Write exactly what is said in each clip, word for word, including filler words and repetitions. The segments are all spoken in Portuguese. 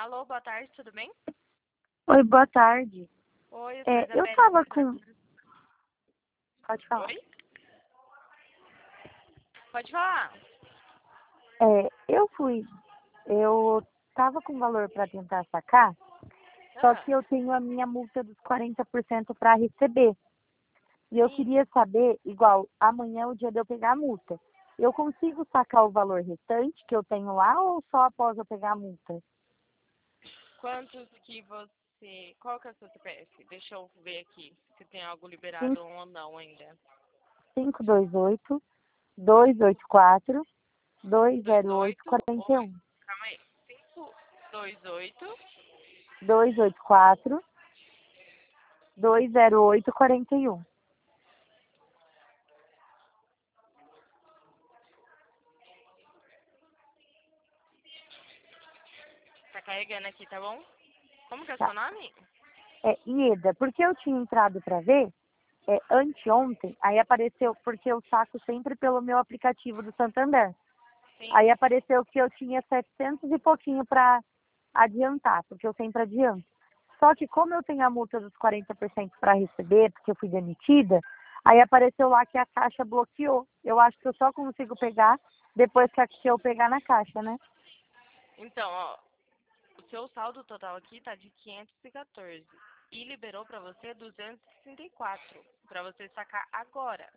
Alô, boa tarde, tudo bem? Oi, boa tarde. Oi, eu sou É, eu Isabelle. tava com... Pode falar. Oi? Pode falar. É, eu fui... Eu tava com valor para tentar sacar, só Ah, que eu tenho a minha multa dos quarenta por cento para receber. E eu sim. queria saber, igual, amanhã é o dia de eu pegar a multa. Eu consigo sacar o valor restante que eu tenho lá ou só após eu pegar a multa? Quantos que você... Qual que é o seu C P F? Deixa eu ver aqui se tem algo Cinco liberado ou não ainda. cinco dois oito, dois oito quatro, dois Dois zero oito oito quatro oito. um. Calma aí. Cinco dois oito. dois oito quatro, dois zero oito quatro um. Tá carregando aqui, tá bom? Como que é o Tá. seu nome? É, Ieda, porque eu tinha entrado para ver é, anteontem, aí apareceu, porque eu saco sempre pelo meu aplicativo do Santander. Sim. Aí apareceu que eu tinha setecentos e pouquinho para adiantar, porque eu sempre adianto. Só que como eu tenho a multa dos quarenta por cento para receber, porque eu fui demitida, aí apareceu lá que a caixa bloqueou. Eu acho que eu só consigo pegar depois que a- que eu pegar na caixa, né? Então, ó, o seu saldo total aqui tá de quinhentos e quatorze. E liberou pra você duzentos e sessenta e quatro. Pra você sacar agora.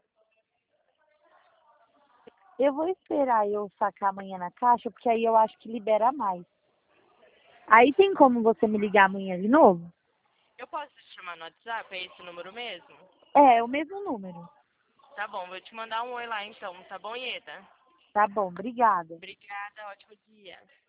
Eu vou esperar eu sacar amanhã na caixa, porque aí eu acho que libera mais. Aí tem como você me ligar amanhã de novo? Eu posso te chamar no WhatsApp? É esse número mesmo? É, é o mesmo número. Tá bom, vou te mandar um oi lá então, tá bom, Ieda? Tá bom, obrigada. Obrigada, ótimo dia.